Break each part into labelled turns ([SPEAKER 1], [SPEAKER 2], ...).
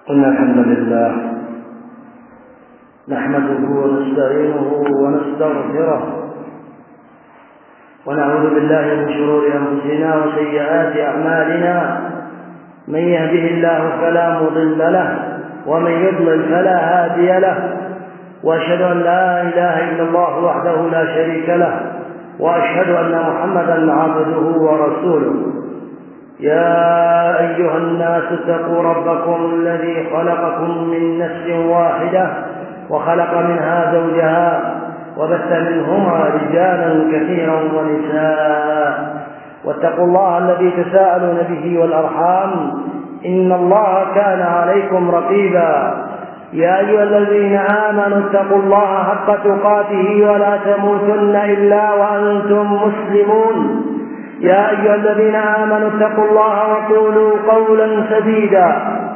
[SPEAKER 1] إن الحمد لله نحمده ونستعينه ونستغفره ونعوذ بالله من شرور أنفسنا وسيئات أعمالنا. من يهده الله فلا مضل له ومن يضلل فلا هادي له، وأشهد أن لا إله إلا الله وحده لا شريك له، وأشهد أن محمدا عبده ورسوله. يا أيها الناس اتقوا ربكم الذي خلقكم من نفس واحدة وخلق منها زوجها وبث منهما رجالا كثيرا ونساء، واتقوا الله الذي تساءلون به والأرحام إن الله كان عليكم رقيبا. يا أيها الذين آمنوا اتقوا الله حق تقاته ولا تموتن إلا وأنتم مسلمون. يا أيها الذين آمنوا اتقوا الله وقولوا قولا سديدا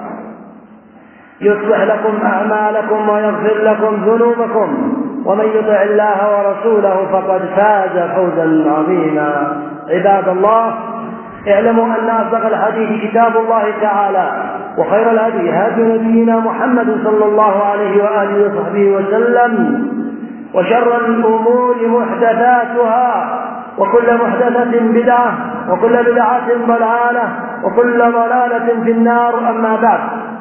[SPEAKER 1] يصلح لكم أعمالكم ويغفر لكم ذنوبكم، ومن يطع الله ورسوله فقد فاز فوزا عظيما. عباد الله، اعلموا أن أصدق الحديث كتاب الله تعالى، وخير الهدي هدي نبينا محمد صلى الله عليه وآله وصحبه وسلم، وشر الأمور محدثاتها، وكل محدثة بدعة، وكل بدعة ضلالة، وكل ضلالة في النار. أما بعد،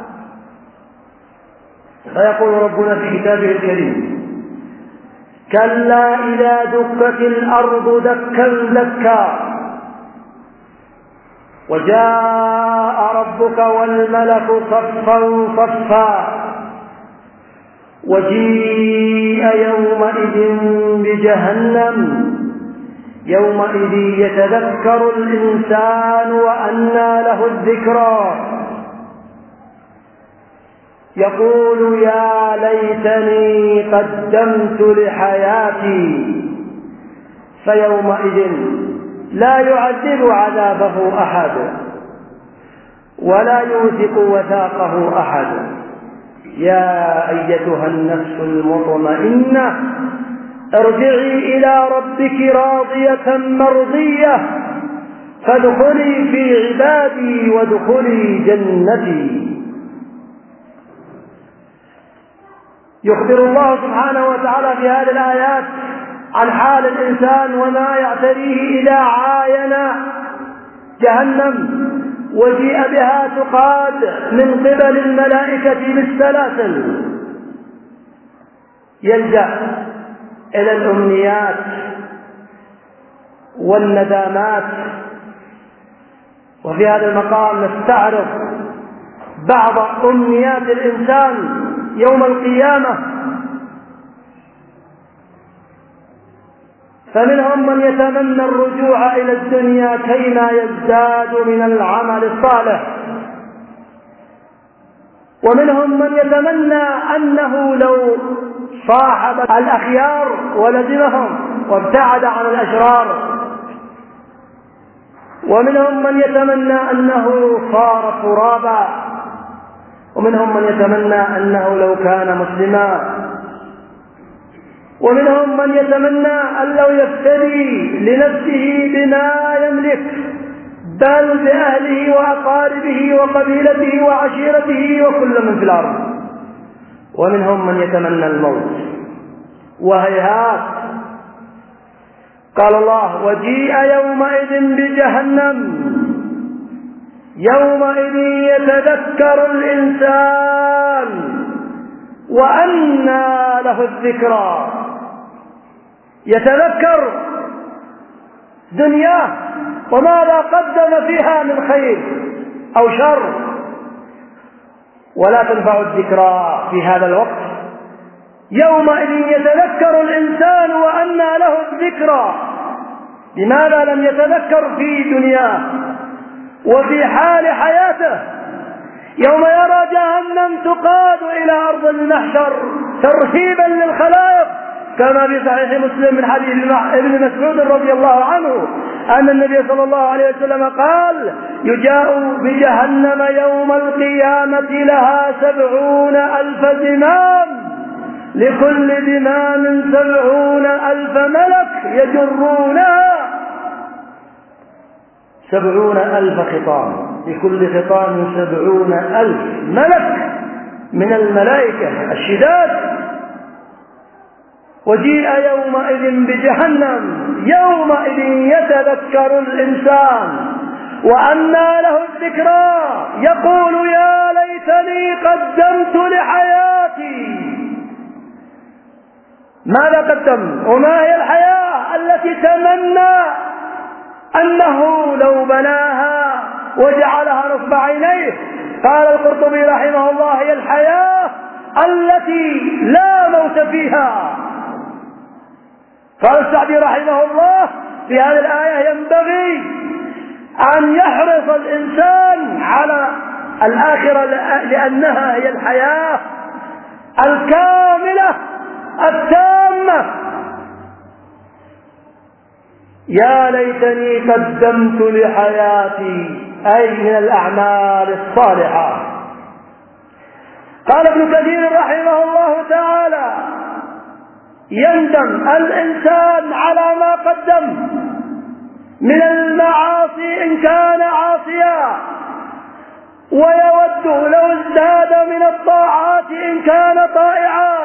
[SPEAKER 1] فيقول ربنا في كتابه الكريم: كلا إذا دكت الأرض دكا دكا وجاء ربك والملك صفا صفا وجيء يومئذ بجهنم يومئذ يتذكر الإنسان وأنى له الذكرى يقول يا ليتني قدمت لحياتي. فيومئذ لا يعذب عذابه أحد ولا يوثق وثاقه أحد. يا أيتها النفس المطمئنة ارجعي إلى ربك راضية مرضية فادخلي في عبادي وادخلي جنتي. يخبر الله سبحانه وتعالى في هذه الآيات عن حال الإنسان وما يعتريه إذا عاين جهنم وجيء بها تقاد من قبل الملائكة بالسلاسل. يلجأ إلى الأمنيات والندامات. وفي هذا المقام نستعرض بعض أمنيات الإنسان يوم القيامة. فمنهم من يتمنى الرجوع إلى الدنيا كيما يزداد من العمل الصالح، ومنهم من يتمنى أنه لو صاحب الأخيار ولزمهم وابتعد عن الأشرار، ومنهم من يتمنى أنه صار ترابا، ومنهم من يتمنى أنه لو كان مسلما، ومنهم من يتمنى أن لو يفتدي لنفسه بما يملك بل بأهله وأقاربه وقبيلته وعشيرته وكل من في الأرض، ومنهم من يتمنى الموت. وهيهات، قال الله: وجيء يومئذ بجهنم يومئذ يتذكر الإنسان وأنى له الذكرى. يتذكر دنياه وماذا قدم فيها من خير أو شر، ولا تنفع الذكرى في هذا الوقت. يومئذ يتذكر الإنسان وأنى له الذكرى. لماذا لم يتذكر في دنياه وفي حال حياته؟ يوم يرى جهنم تقاد إلى أرض المحشر ترهيبا للخلائق، كما في صحيح مسلم من حديث ابن مسعود رضي الله عنه أن النبي صلى الله عليه وسلم قال: يجاء بجهنم يوم القيامة لها 70,000 زمام، لكل زمام 70,000 ملك يجرونها. 70,000 خطام، لكل خطام 70,000 ملك من الملائكة الشداد. وجيء يومئذ بجهنم يومئذ يتذكر الإنسان وأنى له الذكرى يقول يا ليتني قدمت لحياتي. ماذا قدم؟ وما هي الحياة التي تمنى أنه لو بناها وجعلها نصب عينيه؟ قال القرطبي رحمه الله هي الحياة التي لا موت فيها. قال السعدي رحمه الله في هذه الآية ينبغي أن يحرص الإنسان على الآخرة لأنها هي الحياة الكاملة التامة. يا ليتني قدمت لحياتي أي من الأعمال الصالحة. قال ابن كثير رحمه الله تعالى يندم الإنسان على ما قدم من المعاصي إن كان عاصيا، ويود لو ازداد من الطاعات إن كان طائعا.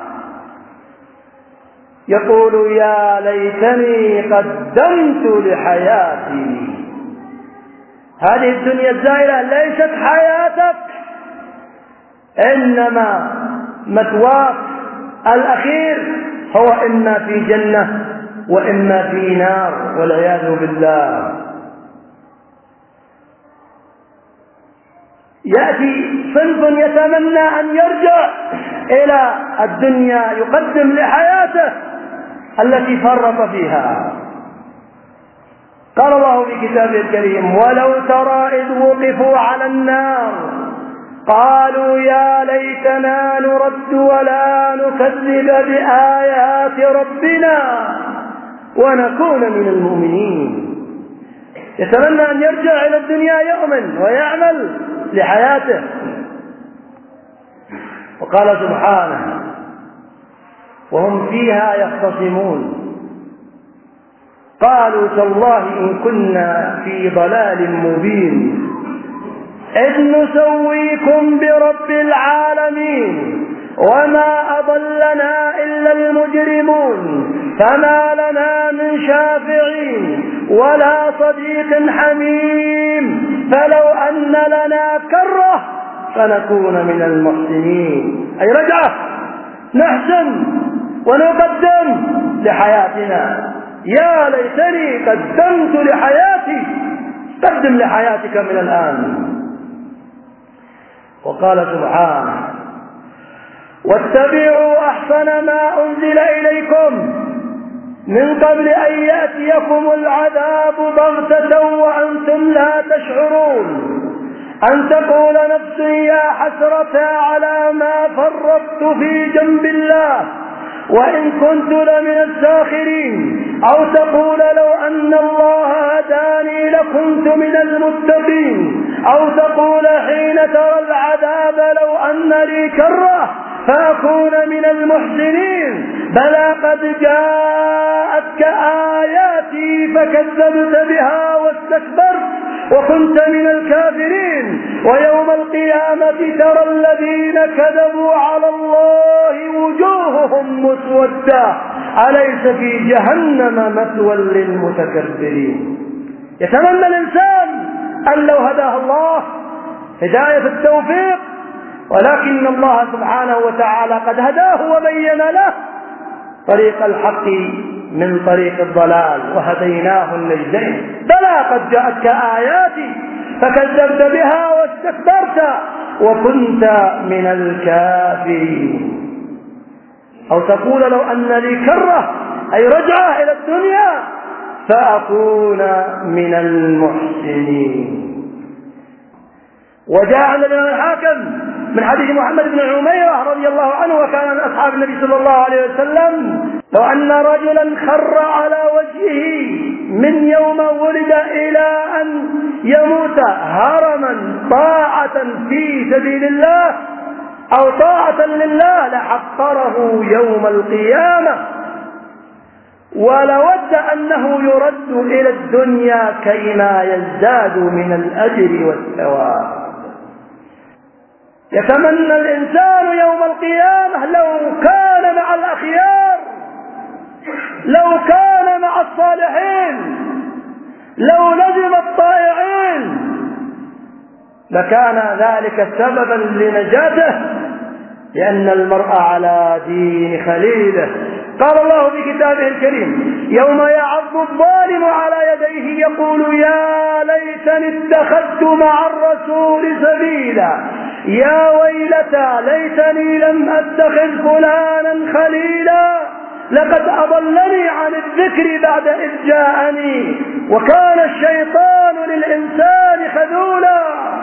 [SPEAKER 1] يقول يا ليتني قدمت لحياتي. هذه الدنيا الزائلة ليست حياتك، إنما مثواك الأخير هو إما في جنة وإما في نار والعياذ بالله. يأتي صنف يتمنى أن يرجع إلى الدنيا يقدم لحياته التي فرط فيها. قال الله في كتابه الكريم ولو ترى إذ وقفوا على النار قالوا يا ليتنا نرد ولا نكذب بآيات ربنا ونكون من المؤمنين. يتمنى أن يرجع إلى الدنيا يؤمن ويعمل لحياته. وقال سبحانه وهم فيها يختصمون قالوا تالله إن كنا في ضلال مبين إذ نسويكم برب العالمين وما أضلنا إلا المجرمون فما لنا من شافعين ولا صديق حميم فلو أن لنا كرة فنكون من المحسنين. أي رجعة نحسن ونقدم لحياتنا. يا ليتني قدمت لحياتي. قدم لحياتك من الآن. وقال سبحانه واتبعوا أحسن ما أنزل إليكم من قبل أن يأتيكم العذاب بغتة وأنتم لا تشعرون أن تقول نفس يا حسرة على ما فرطت في جنب الله وإن كنت لمن الساخرين أو تقول لو أن الله هداني لكنت من المتقين أو تقول حين ترى العذاب لو أن لي كرة فأكون من المحسنين بلى قد جاءتك آياتي فكذبت بها واستكبرت وكنت من الكافرين ويوم القيامة ترى الذين كذبوا على الله وجوههم مسودة أليس في جهنم مثوى للمتكبرين. يتمنى الإنسان أن لو هداه الله هداية التوفيق، ولكن الله سبحانه وتعالى قد هداه وبين له طريق الحق من طريق الضلال وهديناه النجدين. بلى قد جاءتك آياتي فكذبت بها واستكبرت وكنت من الكافرين. أو تقول لو أن لي كرة أي رجعة إلى الدنيا فأكون من المحسنين. وجاء عن الإمام الحاكم من حديث محمد بن عميرة رضي الله عنه وكان من أصحاب النبي صلى الله عليه وسلم لو أن رجلا خر على وجهه من يوم ولد إلى أن يموت هرما طاعة في سبيل الله أو طاعة لله لحقره يوم القيامة ولود أنه يرد إلى الدنيا كيما يزداد من الأجر والثواب. يتمنى الإنسان يوم القيامة لو كان مع الأخيار، لو كان مع الصالحين، لو لزم الطائعين، لكان ذلك سببا لنجاته، لأن المرء على دين خليله. قال الله في كتابه الكريم: يوم يعض الظالم على يديه يقول يا ليتني اتخذت مع الرسول سبيلا، يا ويلتى ليتني لم أتخذ فلانا خليلا، لقد أضلني عن الذكر بعد إذ جاءني، وكان الشيطان للإنسان خذولا.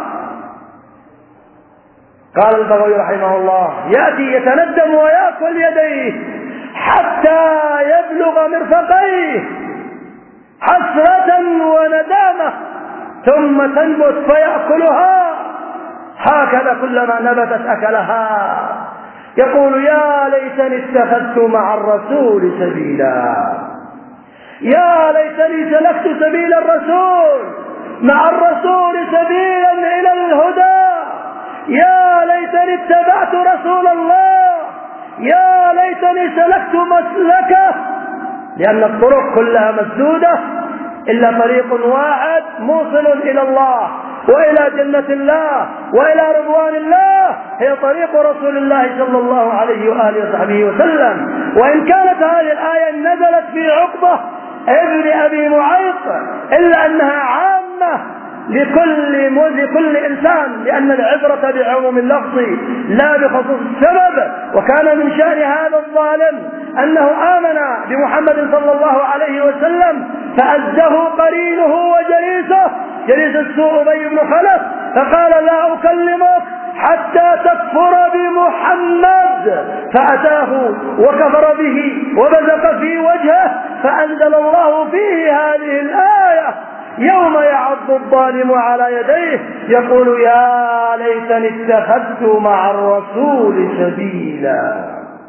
[SPEAKER 1] قال البغوي رحمه الله: يأتي يتندم ويأكل يديه حتى يبلغ مرفقيه حسرة وندامة، ثم تنبت فيأكلها، هكذا كلما نبتت أكلها. يقول يا ليتني اتخذت مع الرسول سبيلا، يا ليتني سلكت سبيل الرسول، مع الرسول سبيلا إلى الهدى، يا ليتني اتبعت رسول الله، يا ليتني سلكت مسلكه، لأن الطرق كلها مسدودة إلا طريق واحد موصل إلى الله وإلى جنة الله وإلى رضوان الله، هي طريق رسول الله صلى الله عليه وآله وصحبه وسلم. وإن كانت هذه الآية نزلت في عقبة ابن أبي معيط، إلا أنها عامة لكل إنسان، لأن العبرة بعموم اللفظ لا بخصوص السبب. وكان من شأن هذا الظالم أنه آمن بمحمد صلى الله عليه وسلم، فأزه قرينه وجليسه، جليس السوء أبي بن خلف، فقال لا أكلمك حتى تكفر بمحمد، فأتاه وكفر به وبزق في وجهه، فأنزل الله فيه هذه الآية: يوم يعض الظالم على يديه يقول يا ليتني اتخذت مع الرسول سبيلا.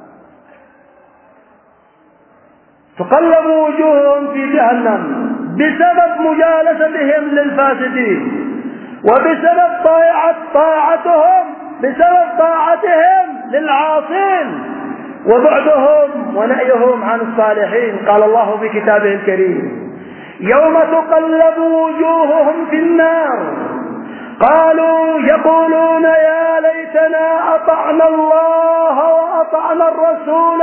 [SPEAKER 1] تقلب وجوههم في جهنم بسبب مجالستهم للفاسدين، وبسبب بسبب طاعتهم للعاصين، وبعدهم ونأيهم عن الصالحين. قال الله في كتابه الكريم: يوم تقلب وجوههم في النار قالوا يقولون يا ليتنا أطعنا الله وأطعنا الرسول.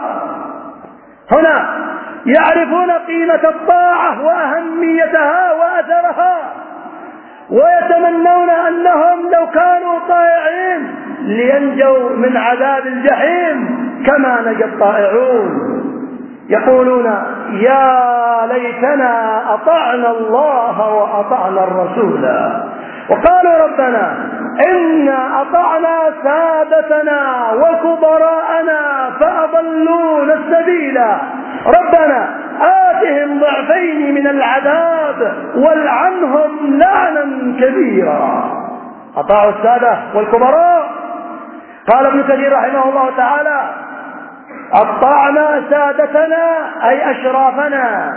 [SPEAKER 1] هنا يعرفون قيمة الطاعة وأهميتها وأثرها، ويتمنون أنهم لو كانوا طائعين لينجوا من عذاب الجحيم كما نجى الطائعون. يقولون يا ليتنا أطعنا الله وأطعنا الرسول، وقالوا ربنا إنا أطعنا سادتنا وكبراءنا فأضلونا السبيل، ربنا آتهم ضعفين من العذاب والعنهم لعنا كبيرا. أطاعوا السادة والكبراء. قال ابن كثير رحمه الله تعالى: أطعنا سادتنا أي أشرافنا،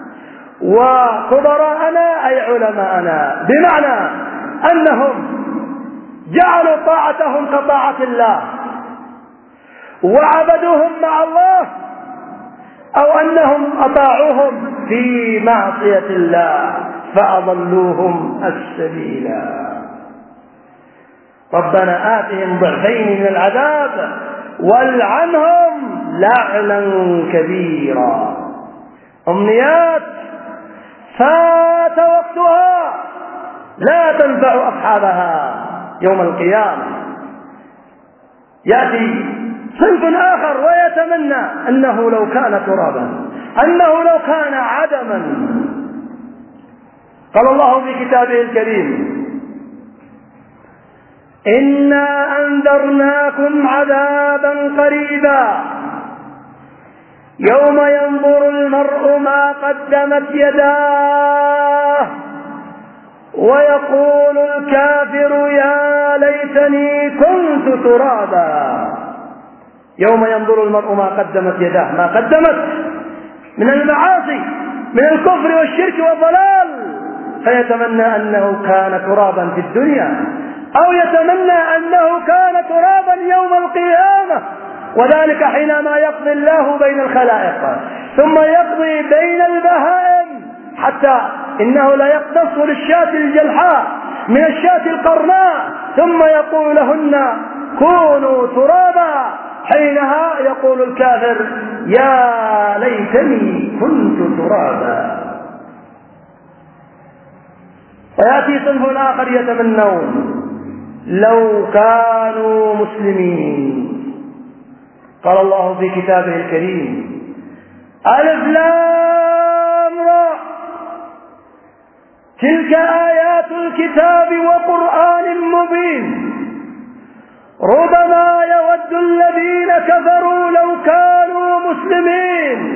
[SPEAKER 1] وكبراءنا أي علماءنا، بمعنى أنهم جعلوا طاعتهم كطاعة الله وعبدوهم مع الله، أو أنهم أطاعوهم في معصية الله فأضلوهم السبيلا. ربنا آتهم ضعفين من العذاب والعنهم لعنا كبيرا. أمنيات فات وقتها لا تنفع أصحابها يوم القيامة. يأتي صنف آخر ويتمنى أنه لو كان ترابا، أنه لو كان عدما. قال الله في كتابه الكريم: إنا أنذرناكم عذابا قريبا يوم ينظر المرء ما قدمت يداه ويقول الكافر يا ليتني كنت ترابا. يوم ينظر المرء ما قدمت يداه، ما قدمت من المعاصي، من الكفر والشرك والضلال، فيتمنى أنه كان ترابا في الدنيا، أو يتمنى أنه كان ترابا يوم القيامة، وذلك حينما يقضي الله بين الخلائق ثم يقضي بين البهائم، حتى إنه لا يقتص للشاة الجلحاء من الشاة القرناء ثم يقول لهن كونوا ترابا. حينها يقول الكافر يا ليتني كنت ترابا. ويأتي صنف آخر يتمنون لو كانوا مسلمين. قال الله في كتابه الكريم ألف لام را تلك آيات الكتاب وقرآن مبين ربما يود الذين كفروا لو كانوا مسلمين.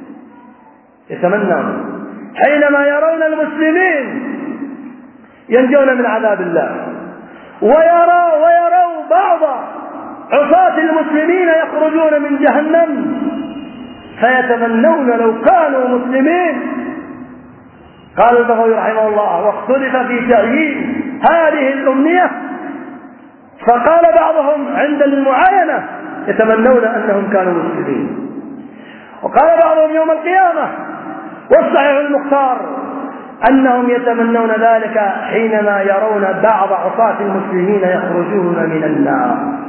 [SPEAKER 1] يتمنون حينما يرون المسلمين ينجون من عذاب الله، ويروا بعض عصاة المسلمين يخرجون من جهنم فيتمنون لو كانوا مسلمين. قال البغوي رحمه الله واختلف في تأييد هذه الأمنية، فقال بعضهم عند المعاينة يتمنون أنهم كانوا مسلمين، وقال بعضهم يوم القيامة، والصحيح المختار أنهم يتمنون ذلك حينما يرون بعض عصاة المسلمين يخرجون من النار.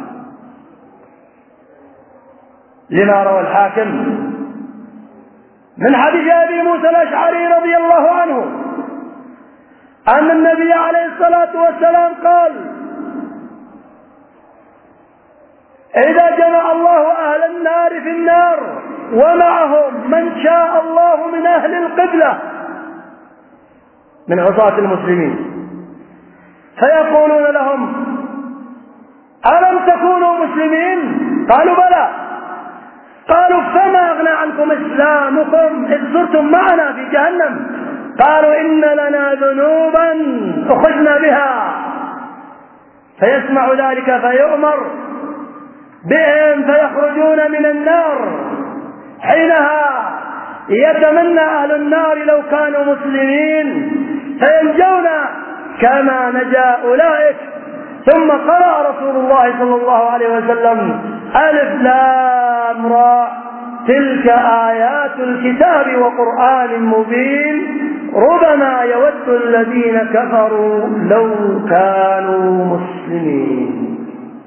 [SPEAKER 1] لما روى الحاكم من حديث أبي موسى الأشعري رضي الله عنه أن النبي عليه الصلاة والسلام قال إذا جمع الله أهل النار في النار ومعهم من شاء الله من أهل القبلة من عصاة المسلمين فيقولون لهم ألم تكونوا مسلمين؟ قالوا بلى. قالوا فما أغنى عنكم إسلامكم إذ صرتم معنا في جهنم؟ قالوا إن لنا ذنوبا أخذنا بها. فيسمع ذلك فيؤمر بهم فيخرجون من النار. حينها يتمنى أهل النار لو كانوا مسلمين فينجون كما نجا أولئك. ثم قرأ رسول الله صلى الله عليه وسلم ألف لام را تلك آيات الكتاب وقرآن مبين ربما يود الذين كفروا لو كانوا مسلمين.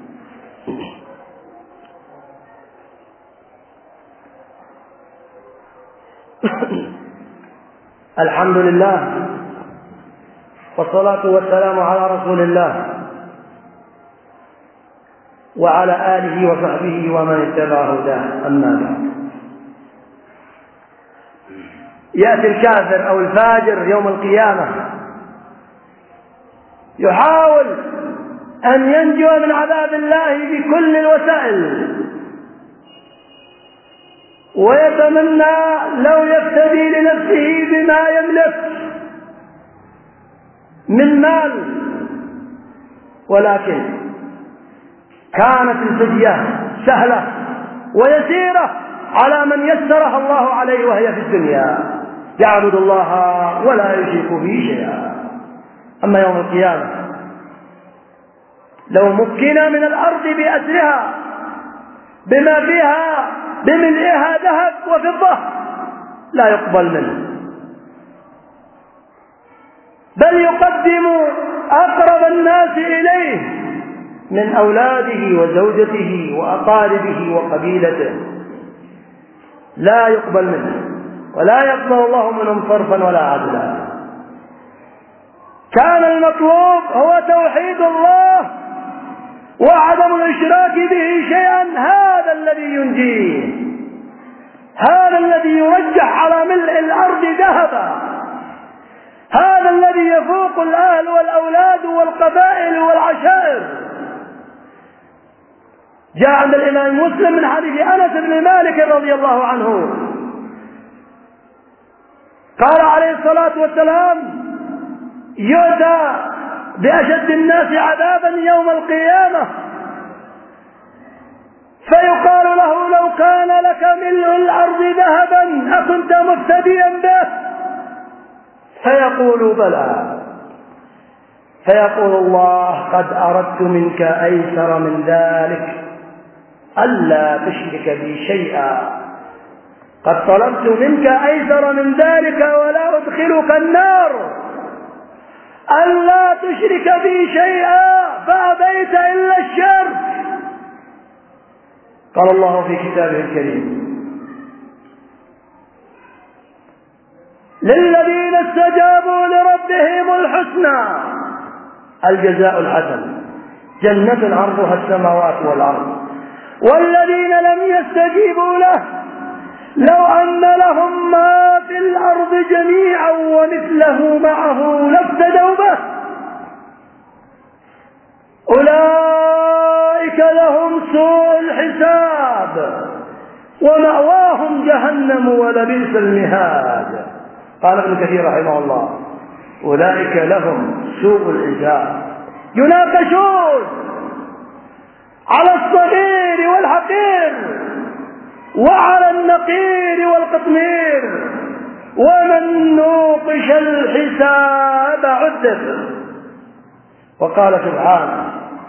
[SPEAKER 1] الحمد لله والصلاة والسلام على رسول الله وعلى آله وصحبه ومن اتبع هداه. أما بعد، يأتي الكافر أو الفاجر يوم القيامة يحاول أن ينجو من عذاب الله بكل الوسائل، ويتمنى لو يفتدي لنفسه بما يملك من مال، ولكن كانت الفدية سهلة ويسيرة على من يسرها الله عليه وهي في الدنيا، يعبد الله ولا يشرك به شيئا. أما يوم القيامة لو مكنا من الأرض بأسرها بما فيها بملئها ذهب وفضة لا يقبل منه، بل يقدم أقرب الناس إليه من أولاده وزوجته وأقاربه وقبيلته، لا يقبل منه ولا يقبل الله منهم صرفا ولا عدلا. كان المطلوب هو توحيد الله وعدم الإشراك به شيئا، هذا الذي ينجيه، هذا الذي يرجح على ملء الأرض ذهبا، هذا الذي يفوق الأهل والأولاد والقبائل والعشائر. جاء عند الإمام مسلم من حديث أنس بن مالك رضي الله عنه قال عليه الصلاة والسلام يؤتى بأشد الناس عذابا يوم القيامة فيقال له لو كان لك ملء الأرض ذهبا أكنت مفتديا به؟ فيقول بلى. فيقول الله: قد أردت منك أيسر من ذلك، ألا تشرك بي شيئا. قد طلبت منك أيسر من ذلك ولا أدخلك النار، ألا تشرك بي شيئا فأبيت إلا الشرك. قال الله في كتابه الكريم: للذين استجابوا لربهم الحسنى، الجزاء الحسن، جنة عرضها السماوات والأرض. والذين لم يستجيبوا له لو أن لهم ما في الأرض جميعا ومثله معه لافتدوا به، أولئك لهم سوء الحساب ومأواهم جهنم ولبئس المهاد. قال ابن كثير رحمه الله: أولئك لهم سوء الحساب. يناقشون على الصغير والحقير وعلى النقير والقطمير، ومن نوقش الحساب عذب. وقال سبحانه: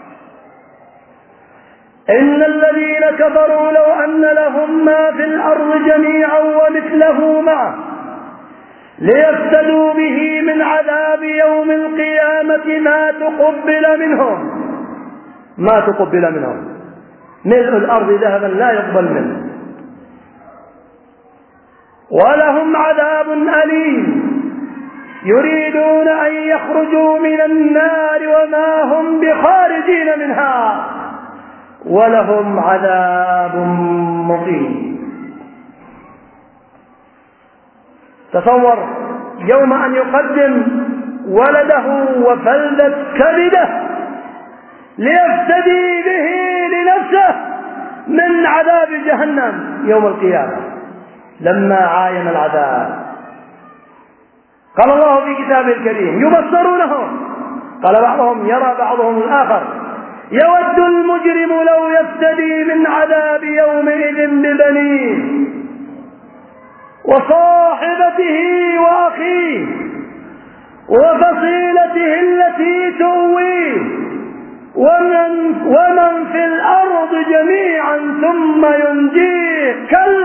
[SPEAKER 1] إن الذين كفروا لو أن لهم ما في الأرض جميعا ومثله معه ليفتدوا به من عذاب يوم القيامة ما تقبل منهم ملء الأرض ذهبا لا يقبل منه، ولهم عذاب أليم يريدون أن يخرجوا من النار وما هم بخارجين منها ولهم عذاب مقيم. تصور يوم أن يقدم ولده وفلذة كبده ليفتدي به لنفسه من عذاب جهنم يوم القيامة لما عاين العذاب. قال الله في كتابه الكريم: يبصرونهم، قال بعضهم يرى بعضهم الآخر: يود المجرم لو يفتدي من عذاب يومئذ ببنيه وصاحبته وأخيه وفصيلته التي تؤويه ومن في الأرض جميعا ثم ينجيه،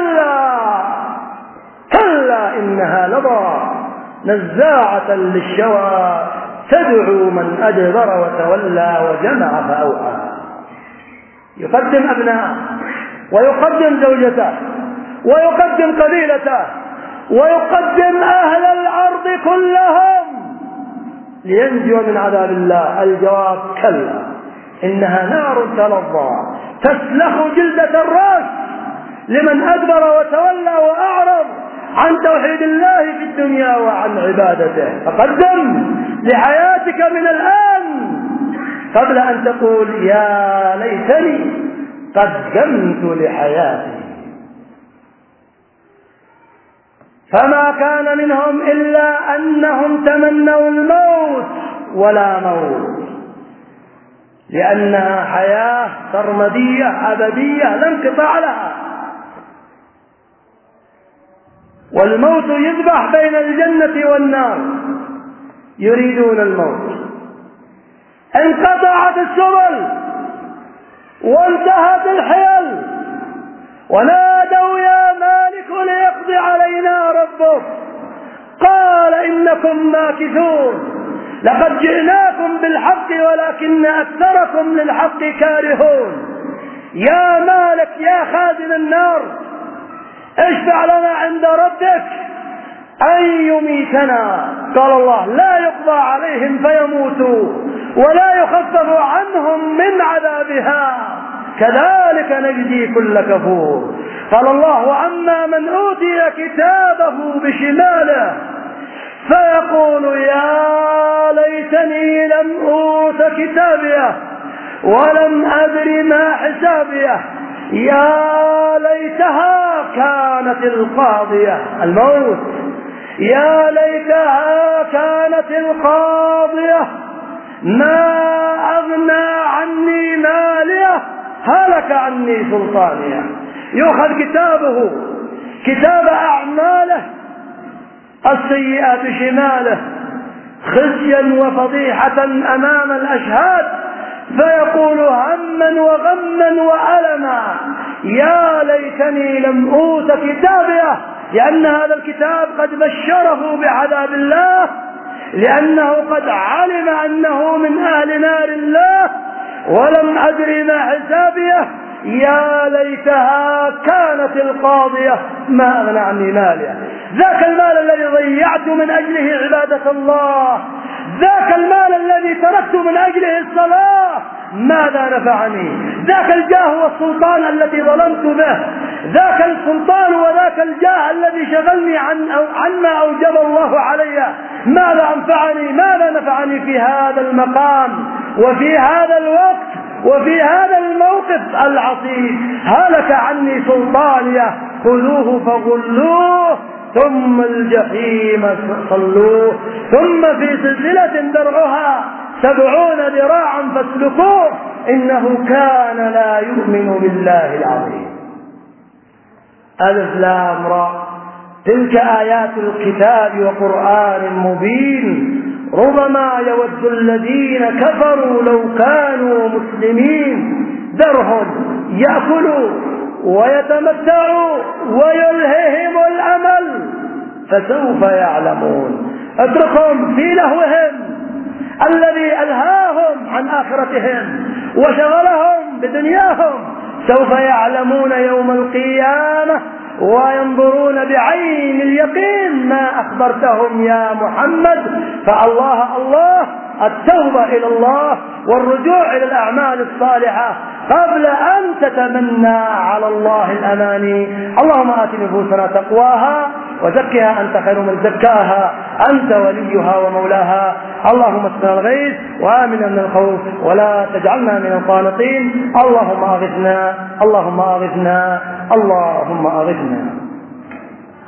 [SPEAKER 1] كلا إنها لظى نزاعة للشوى تدعو من أدبر وتولى وجمع فأوعى. يقدم أبناءه ويقدم زوجته ويقدم قبيلته ويقدم أهل الأرض كلهم لينجو من عذاب الله. الجواب: كلا إنها نار تلظى تسلخ جلدة الرأس لمن أدبر وتولى وأعرض عن توحيد الله في الدنيا وعن عبادته. فقدم لحياتك من الآن قبل أن تقول: يا ليتني قدمت لحياتي. فما كان منهم إلا أنهم تمنوا الموت ولا موت، لأنها حياة سرمدية أبدية لا انقطاع لها، والموت يذبح بين الجنة والنار. يريدون الموت، انقطعت السبل وانتهت الحيل، ونادوا: يا مالك ليقضي علينا ربك، قال إنكم ماكثون، لقد جئناكم بالحق ولكن أكثركم للحق كارهون. يا مالك يا خازن النار، اشفع لنا عند ربك أن يميتنا. قال الله: لا يقضى عليهم فيموتوا ولا يخفف عنهم من عذابها كذلك نجزي كل كفور. قال الله: وأما من أوتي كتابه بشماله فيقول: يا ليتني لم أوت كتابيه ولم أدر ما حسابيه، يا ليتها كانت القاضية. الموت: يا ليتها كانت القاضية ما أغنى عني ماليه هلك عني سلطانيه. يؤخذ كتابه، كتاب أعماله السيئات بشماله، خزيا وفضيحة أمام الأشهاد، فيقول هما وغما وألما: يا ليتني لم أوت كتابيه، لأن هذا الكتاب قد بشره بعذاب الله، لأنه قد علم أنه من أهل نار الله، ولم أدري ما حسابيه. يا ليتها كانت القاضية ما أغنى عني ماليه. ذاك المال الذي ضيعت من أجله عبادة الله، ذاك المال الذي تركت من أجله الصلاة، ماذا نفعني؟ ذاك الجاه والسلطان الذي ظلمت به، ذاك السلطان وذاك الجاه الذي شغلني عما أوجب الله علي، ماذا أنفعني؟ ماذا نفعني في هذا المقام وفي هذا الوقت وفي هذا الموقف العصيب؟ هلك عني سلطانيه، خذوه فغلوه ثم الجحيم صلوه، ثم في سلسلة درعها 70 ذراعا فاسلكوه، إنه كان لا يؤمن بالله العظيم. ألف لام را، تلك آيات الكتاب وقرآن مبين، ربما يود الذين كفروا لو كانوا مسلمين، ذرهم يأكلوا ويتمتعوا ويلههم الأمل فسوف يعلمون. اتركهم في لهوهم الذي ألهاهم عن آخرتهم وشغلهم بدنياهم، سوف يعلمون يوم القيامة وينظرون بعين اليقين ما أخبرتهم يا محمد. فالله الله التوبة إلى الله والرجوع إلى الأعمال الصالحة قبل أن تتمنى على الله الأماني. اللهم آت نفوسنا تقواها وزكها أنت خير من زكاها، أنت وليها ومولاها. اللهم اسقنا الغيث وآمنا من الخوف ولا تجعلنا من القانطين. اللهم أغثنا اللهم أغثنا اللهم أغثنا.